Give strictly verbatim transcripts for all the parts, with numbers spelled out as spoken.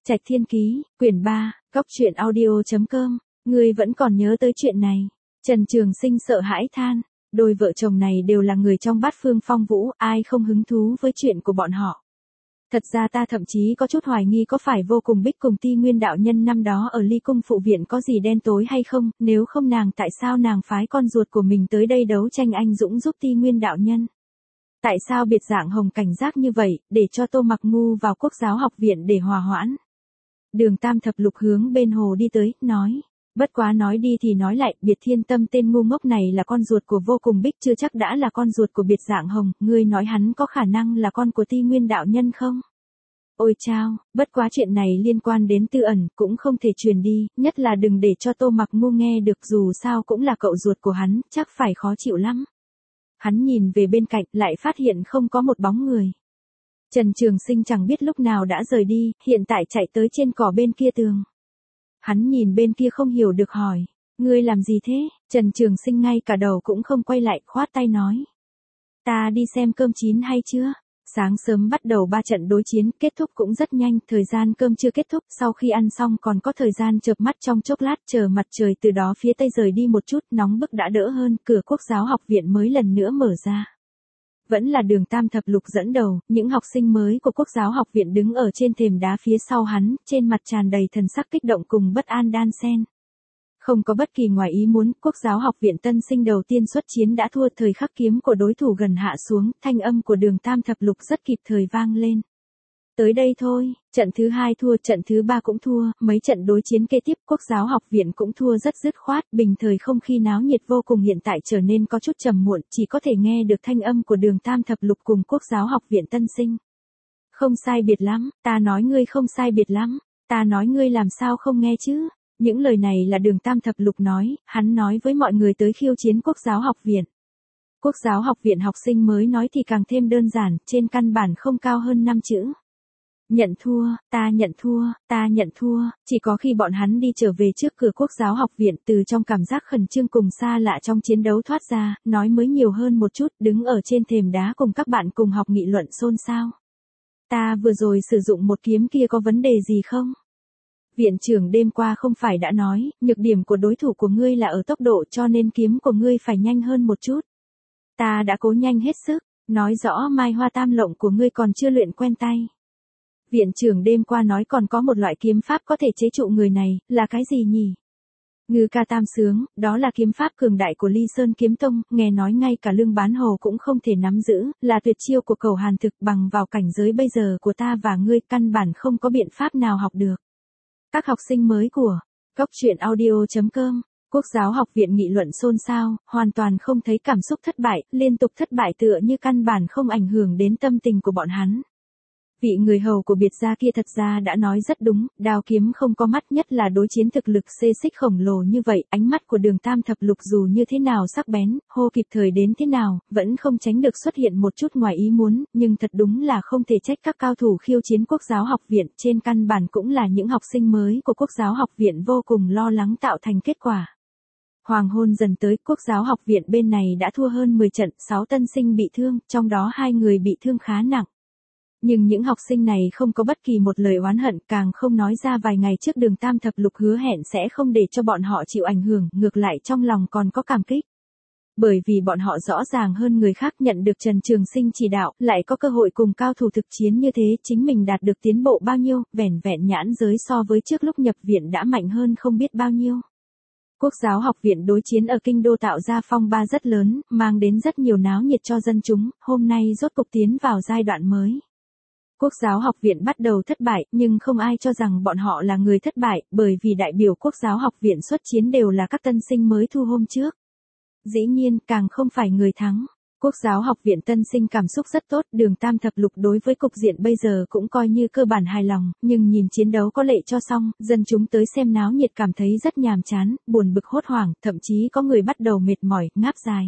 Trạch Thiên Ký, quyển ba, góc truyện audio chấm com. Ngươi vẫn còn nhớ tới chuyện này. Trần Trường Sinh sợ hãi than, đôi vợ chồng này đều là người trong bát phương phong vũ, ai không hứng thú với chuyện của bọn họ. Thật ra ta thậm chí có chút hoài nghi có phải Vô Cùng Bích cùng Ti Nguyên đạo nhân năm đó ở Ly Cung phụ viện có gì đen tối hay không, nếu không nàng tại sao nàng phái con ruột của mình tới đây đấu tranh anh dũng giúp Ti Nguyên đạo nhân. Tại sao biệt dạng hồng cảnh giác như vậy, để cho Tô Mặc Ngu vào Quốc giáo học viện để hòa hoãn. Đường Tam Thập Lục hướng bên hồ đi tới, nói. Bất quá nói đi thì nói lại, Biệt Thiên Tâm tên ngu ngốc này là con ruột của Vô Cùng Bích, chưa chắc đã là con ruột của Biệt Dạng Hồng, ngươi nói hắn có khả năng là con của Ti Nguyên đạo nhân không? Ôi chao, bất quá chuyện này liên quan đến tư ẩn, cũng không thể truyền đi, nhất là đừng để cho Tô Mặc Ngu nghe được, dù sao cũng là cậu ruột của hắn, chắc phải khó chịu lắm. Hắn nhìn về bên cạnh, lại phát hiện không có một bóng người. Trần Trường Sinh chẳng biết lúc nào đã rời đi, hiện tại chạy tới trên cỏ bên kia tường. Hắn nhìn bên kia không hiểu được hỏi, ngươi làm gì thế? Trần Trường Sinh ngay cả đầu cũng không quay lại, khoát tay nói. Ta đi xem cơm chín hay chưa? Sáng sớm bắt đầu ba trận đối chiến, kết thúc cũng rất nhanh, thời gian cơm chưa kết thúc, sau khi ăn xong còn có thời gian chợp mắt trong chốc lát, chờ mặt trời từ đó phía tây rời đi một chút, nóng bức đã đỡ hơn, cửa Quốc giáo học viện mới lần nữa mở ra. Vẫn là Đường Tam Thập Lục dẫn đầu, những học sinh mới của Quốc giáo học viện đứng ở trên thềm đá phía sau hắn, trên mặt tràn đầy thần sắc kích động cùng bất an đan xen. Không có bất kỳ ngoài ý muốn, Quốc giáo học viện tân sinh đầu tiên xuất chiến đã thua, thời khắc kiếm của đối thủ gần hạ xuống, thanh âm của Đường Tam Thập Lục rất kịp thời vang lên. Tới đây thôi, trận thứ hai thua, trận thứ ba cũng thua, mấy trận đối chiến kế tiếp Quốc giáo học viện cũng thua rất dứt khoát, bình thời không khí náo nhiệt vô cùng hiện tại trở nên có chút trầm muộn, chỉ có thể nghe được thanh âm của Đường Tam Thập Lục cùng Quốc giáo học viện tân sinh. Không sai biệt lắm, ta nói ngươi không sai biệt lắm, ta nói ngươi làm sao không nghe chứ? Những lời này là Đường Tam Thập Lục nói, hắn nói với mọi người tới khiêu chiến Quốc giáo học viện. Quốc giáo học viện học sinh mới nói thì càng thêm đơn giản, trên căn bản không cao hơn năm chữ. Nhận thua, ta nhận thua, ta nhận thua, chỉ có khi bọn hắn đi trở về trước cửa Quốc giáo học viện, từ trong cảm giác khẩn trương cùng xa lạ trong chiến đấu thoát ra, nói mới nhiều hơn một chút, đứng ở trên thềm đá cùng các bạn cùng học nghị luận xôn xao. Ta vừa rồi sử dụng một kiếm kia có vấn đề gì không? Viện trưởng đêm qua không phải đã nói, nhược điểm của đối thủ của ngươi là ở tốc độ, cho nên kiếm của ngươi phải nhanh hơn một chút. Ta đã cố nhanh hết sức, nói rõ Mai Hoa Tam Lộng của ngươi còn chưa luyện quen tay. Viện trưởng đêm qua nói còn có một loại kiếm pháp có thể chế trụ người này, là cái gì nhỉ? Ngư Ca Tam Sướng, đó là kiếm pháp cường đại của Ly Sơn Kiếm Tông, nghe nói ngay cả Lương Bán Hồ cũng không thể nắm giữ, là tuyệt chiêu của Cầu Hàn Thực, bằng vào cảnh giới bây giờ của ta và ngươi căn bản không có biện pháp nào học được. Các học sinh mới của góc truyện audio chấm com, Quốc giáo học viện nghị luận xôn xao, hoàn toàn không thấy cảm xúc thất bại, liên tục thất bại tựa như căn bản không ảnh hưởng đến tâm tình của bọn hắn. Vị người hầu của Biệt gia kia thật ra đã nói rất đúng, đao kiếm không có mắt, nhất là đối chiến thực lực xê xích khổng lồ như vậy, ánh mắt của Đường Tam Thập Lục dù như thế nào sắc bén, hô kịp thời đến thế nào, vẫn không tránh được xuất hiện một chút ngoài ý muốn, nhưng thật đúng là không thể trách các cao thủ khiêu chiến Quốc giáo học viện, trên căn bản cũng là những học sinh mới của Quốc giáo học viện vô cùng lo lắng tạo thành kết quả. Hoàng hôn dần tới, Quốc giáo học viện bên này đã thua hơn mười trận, sáu tân sinh bị thương, trong đó hai người bị thương khá nặng. Nhưng những học sinh này không có bất kỳ một lời oán hận, càng không nói ra vài ngày trước Đường Tam Thập Lục hứa hẹn sẽ không để cho bọn họ chịu ảnh hưởng, ngược lại trong lòng còn có cảm kích. Bởi vì bọn họ rõ ràng hơn người khác nhận được Trần Trường Sinh chỉ đạo, lại có cơ hội cùng cao thủ thực chiến như thế, chính mình đạt được tiến bộ bao nhiêu, vẻn vẹn nhãn giới so với trước lúc nhập viện đã mạnh hơn không biết bao nhiêu. Quốc giáo học viện đối chiến ở kinh đô tạo ra phong ba rất lớn, mang đến rất nhiều náo nhiệt cho dân chúng, hôm nay rốt cục tiến vào giai đoạn mới. Quốc giáo học viện bắt đầu thất bại, nhưng không ai cho rằng bọn họ là người thất bại, bởi vì đại biểu Quốc giáo học viện xuất chiến đều là các tân sinh mới thu hôm trước. Dĩ nhiên, càng không phải người thắng. Quốc giáo học viện tân sinh cảm xúc rất tốt, Đường Tam Thập Lục đối với cục diện bây giờ cũng coi như cơ bản hài lòng, nhưng nhìn chiến đấu có lệ cho xong, dân chúng tới xem náo nhiệt cảm thấy rất nhàm chán, buồn bực hốt hoảng, thậm chí có người bắt đầu mệt mỏi, ngáp dài.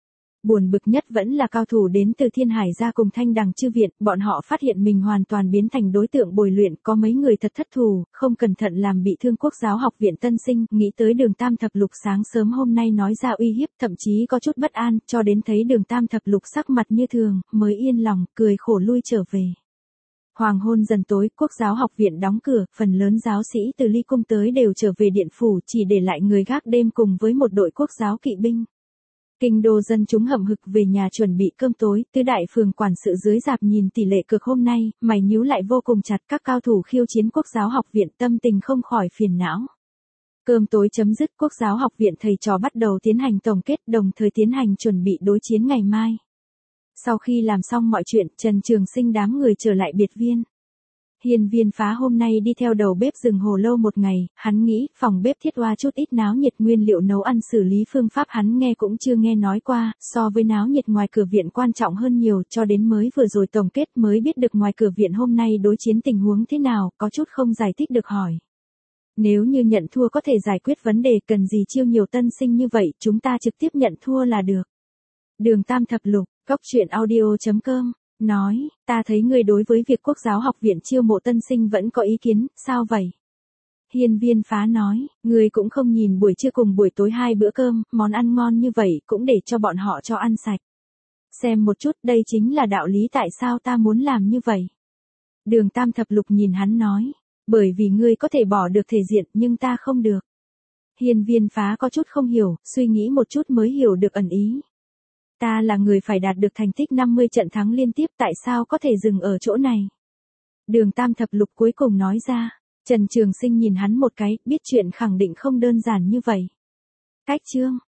Buồn bực nhất vẫn là cao thủ đến từ Thiên Hải gia cùng Thanh Đằng Chư viện, bọn họ phát hiện mình hoàn toàn biến thành đối tượng bồi luyện, có mấy người thật thất thù, không cẩn thận làm bị thương Quốc giáo học viện tân sinh, nghĩ tới Đường Tam Thập Lục sáng sớm hôm nay nói ra uy hiếp, thậm chí có chút bất an, cho đến thấy Đường Tam Thập Lục sắc mặt như thường, mới yên lòng, cười khổ lui trở về. Hoàng hôn dần tối, Quốc giáo học viện đóng cửa, phần lớn giáo sĩ từ ly cung tới đều trở về điện phủ, chỉ để lại người gác đêm cùng với một đội quốc giáo kỵ binh. Kinh đô dân chúng hậm hực về nhà chuẩn bị cơm tối, tứ đại phường quản sự dưới dạp nhìn tỷ lệ cược hôm nay, mày nhíu lại vô cùng chặt, các cao thủ khiêu chiến Quốc giáo học viện tâm tình không khỏi phiền não. Cơm tối chấm dứt, Quốc giáo học viện thầy trò bắt đầu tiến hành tổng kết, đồng thời tiến hành chuẩn bị đối chiến ngày mai. Sau khi làm xong mọi chuyện, Trần Trường Sinh đám người trở lại biệt viên. Hiên Viên Phá hôm nay đi theo đầu bếp rừng hồ lâu một ngày, hắn nghĩ phòng bếp thiết hoa chút ít náo nhiệt, nguyên liệu nấu ăn xử lý phương pháp hắn nghe cũng chưa nghe nói qua, so với náo nhiệt ngoài cửa viện quan trọng hơn nhiều, cho đến mới vừa rồi tổng kết mới biết được ngoài cửa viện hôm nay đối chiến tình huống thế nào, có chút không giải thích được hỏi. Nếu như nhận thua có thể giải quyết vấn đề, cần gì chiêu nhiều tân sinh như vậy, chúng ta trực tiếp nhận thua là được. Đường Tam Thập Lục, Cốc Truyện Audio chấm com nói, ta thấy ngươi đối với việc Quốc giáo học viện chiêu mộ tân sinh vẫn có ý kiến, sao vậy? Hiên Viên Phá nói, ngươi cũng không nhìn buổi trưa cùng buổi tối hai bữa cơm, món ăn ngon như vậy cũng để cho bọn họ cho ăn sạch. Xem một chút, đây chính là đạo lý tại sao ta muốn làm như vậy. Đường Tam Thập Lục nhìn hắn nói, bởi vì ngươi có thể bỏ được thể diện nhưng ta không được. Hiên Viên Phá có chút không hiểu, suy nghĩ một chút mới hiểu được ẩn ý. Ta là người phải đạt được thành tích năm mươi trận thắng liên tiếp, tại sao có thể dừng ở chỗ này? Đường Tam Thập Lục cuối cùng nói ra. Trần Trường Sinh nhìn hắn một cái, biết chuyện khẳng định không đơn giản như vậy. Cách chương